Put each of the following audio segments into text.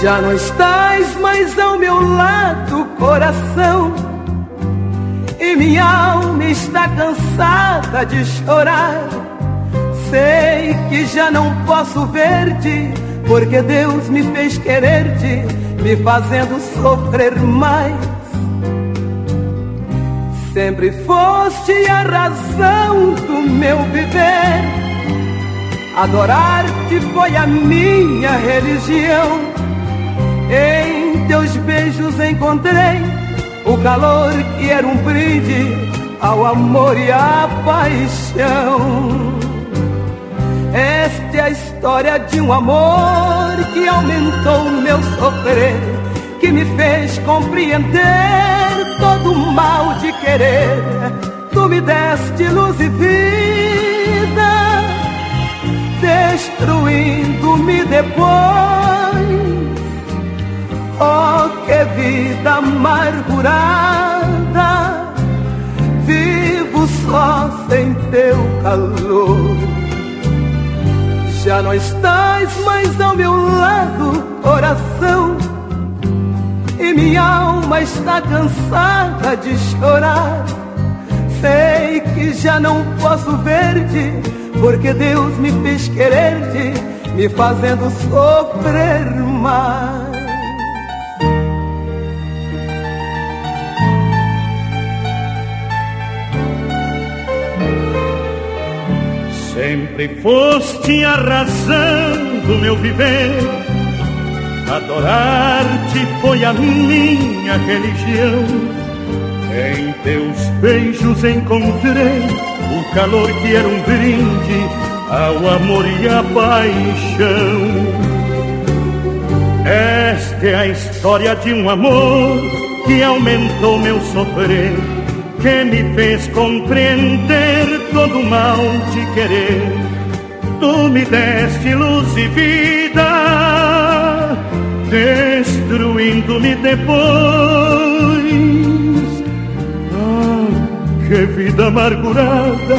Já não estás mais ao meu lado, coração, e minha alma está cansada de chorar. Sei que já não posso ver-te, porque Deus me fez querer-te, me fazendo sofrer mais. Sempre foste a razão do meu viver, adorar-te foi a minha religião. Em teus beijos encontrei o calor que era um brinde ao amor e à paixão. Esta é a história de um amor que aumentou o meu sofrer, que me fez compreender todo o mal de querer. Tu me deste luz e vida, destruindo-me depois. Oh, que vida amargurada, vivo só sem teu calor. Já não estás mais ao meu lado, coração, e minha alma está cansada de chorar. Sei que já não posso ver-te, porque Deus me fez querer-te, me fazendo sofrer mais. Sempre foste a razão do meu viver, adorar-te foi a minha religião. Em teus beijos encontrei o calor que era um brinde ao amor e à paixão. Esta é a história de um amor que aumentou meu sofrer, que me fez compreender todo o mal de querer. Tu me deste luz e vida, destruindo-me depois. Ah, que vida amargurada,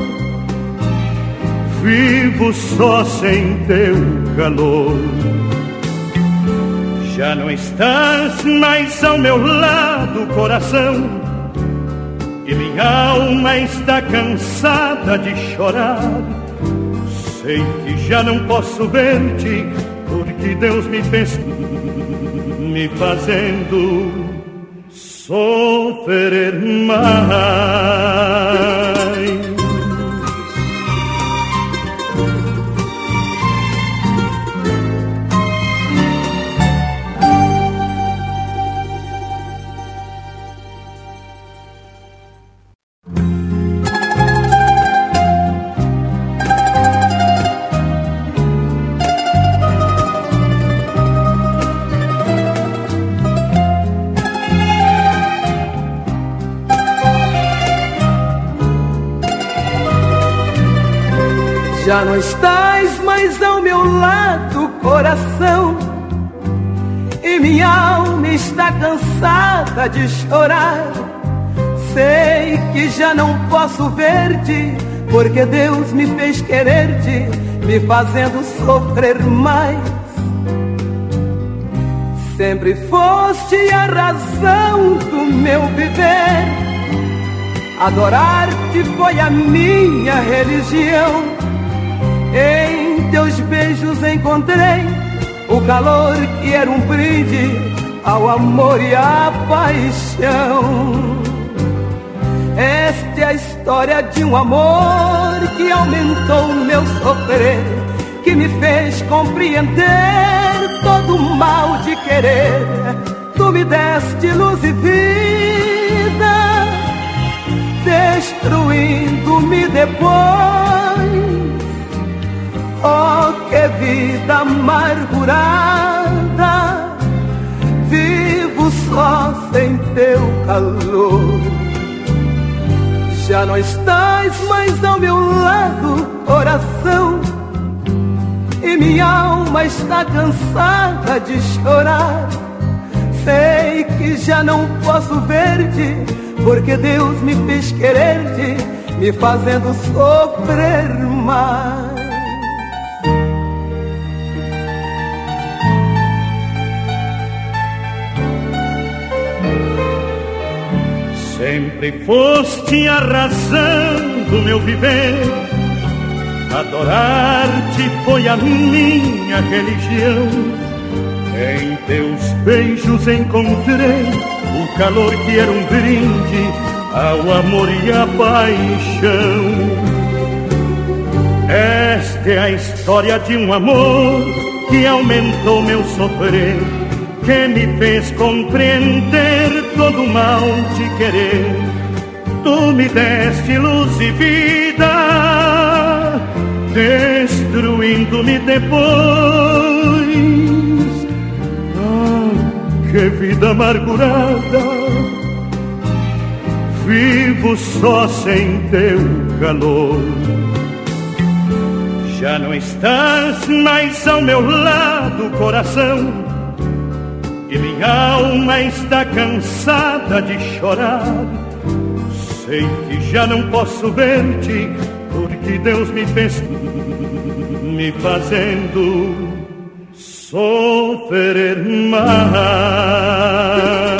vivo só sem teu calor. Já não estás mais ao meu lado, coração, e minha alma está cansada de chorar. Sei que já não posso ver-te, porque Deus me fez, me fazendo sofrer mais. Já não estás mais ao meu lado, coração, e minha alma está cansada de chorar. Sei que já não posso ver-te, porque Deus me fez querer-te, me fazendo sofrer mais. Sempre foste a razão do meu viver, adorar-te foi a minha religião. Em teus beijos encontrei o calor que era um brinde ao amor e à paixão. Esta é a história de um amor que aumentou o meu sofrer, que me fez compreender todo o mal de querer. Tu me deste luz e vida, destruindo-me depois. Oh, que vida amargurada, vivo só sem teu calor. Já não estás mais ao meu lado, coração, e minha alma está cansada de chorar. Sei que já não posso ver-te, porque Deus me fez querer-te, me fazendo sofrer mais. Sempre foste a razão do meu viver, adorar-te foi a minha religião. Em teus beijos encontrei o calor que era um brinde ao amor e à paixão. Esta é a história de um amor que aumentou meu sofrer, que me fez compreender todo o mal de querer. Tu me deste luz e vida, destruindo-me depois. Ah, que vida amargurada, vivo só sem teu calor. Já não estás mais ao meu lado, coração, e minha alma está cansada de chorar. Sei que já não posso ver-te, porque Deus me fez, me fazendo sofrer mais.